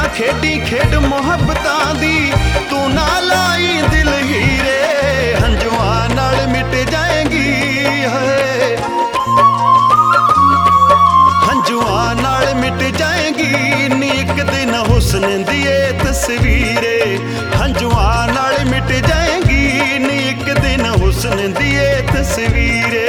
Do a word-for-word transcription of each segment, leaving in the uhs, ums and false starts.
खेडी खेड मुहब्बतां दी, तू ना लाई दिल हीरे, हंजुआं नाल मिट जाएगी है, हंजुआं नाल मिट जाएगी नी एक दिन हुस्न दी तस्वीरे, हंजुआं नाल मिट जाएगी नी एक दिन हुस्न दी तस्वीरे।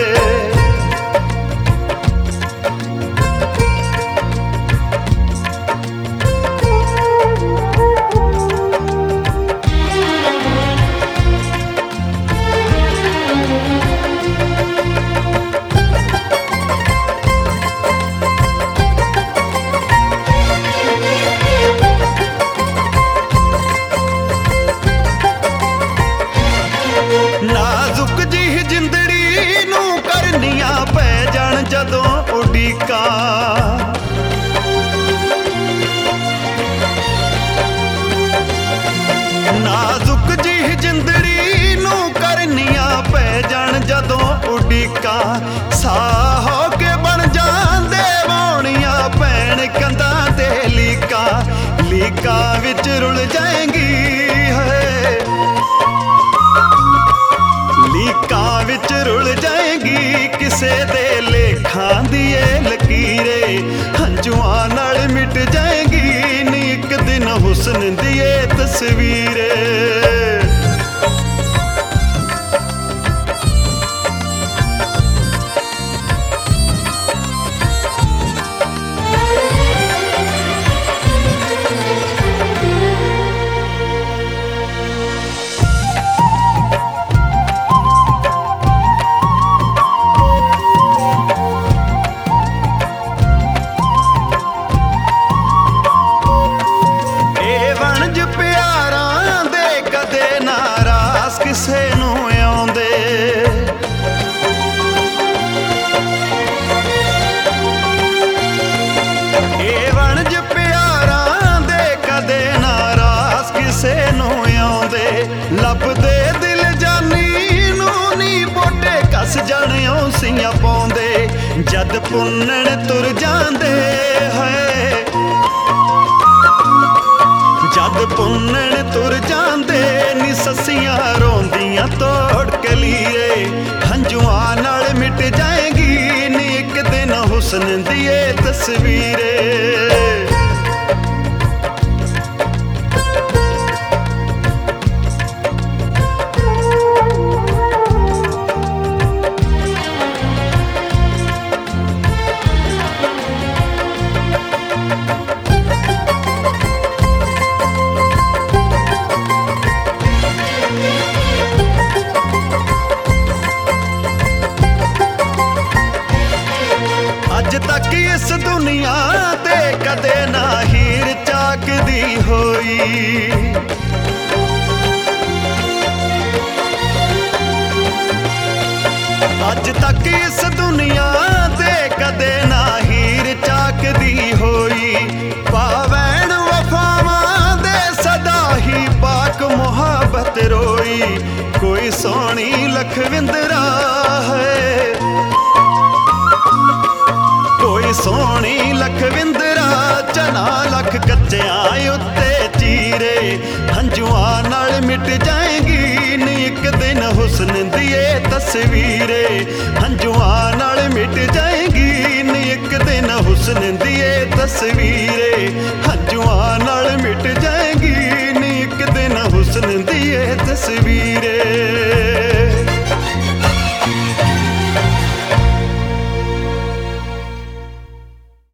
नाजुक जी जिंदड़ी नू करनिया पै जान जदों उड़ीका, नाजुक जी जिंदड़ी नू करनिया पै जान जदों उड़ीका, साह हो के बन जांदे वाउणियां पैण कंधां ते लीका, लीका विच रुल जाएंगी है, लीकां विच रुल जाएगी किसे दे लेखां दी लकीरे, हंजुआं नाल मिट जाएगी नी एक दिन हुस्न दी तस्वीरे। किसे नू आउंदे ए वणज प्यारां दे कदे नाराज किसे नू आउंदे, लभदे दिल जानी नू नी बोटे कस जाणियों सियां पाउंदे, जद पुन्नण तुर जांदे है, जद पुन्नण तुर जांदे नी ससियां रोंदियां तोड़ कलीरे, हंजुआं नाल मिट जाएगी नी एक दिन हुस्न दी तस्वीरे। अज तक इस दुनिया ते कदे ना हीर चाकदी होई, अज तक इस दुनिया ते कदे ना हीर चाकदी होई, पावैन वफावां दे सदा ही पाक मुहब्बत रोई, कोई सोहनी लखविंदरा है, कोई सोहनी लखविंदरा चना लख कच्चियां उत्ते चीरे, हंजुआं नाल मिट जाएगी नी एक दिन हुस्न दी तस्वीरे, हंजुआं नाल मिट जाएगी नी एक दिन हुस्न दी तस्वीरे, हंजुआं नाल मिट जाएगी नी एक दिन हुस्न दी तस्वीर।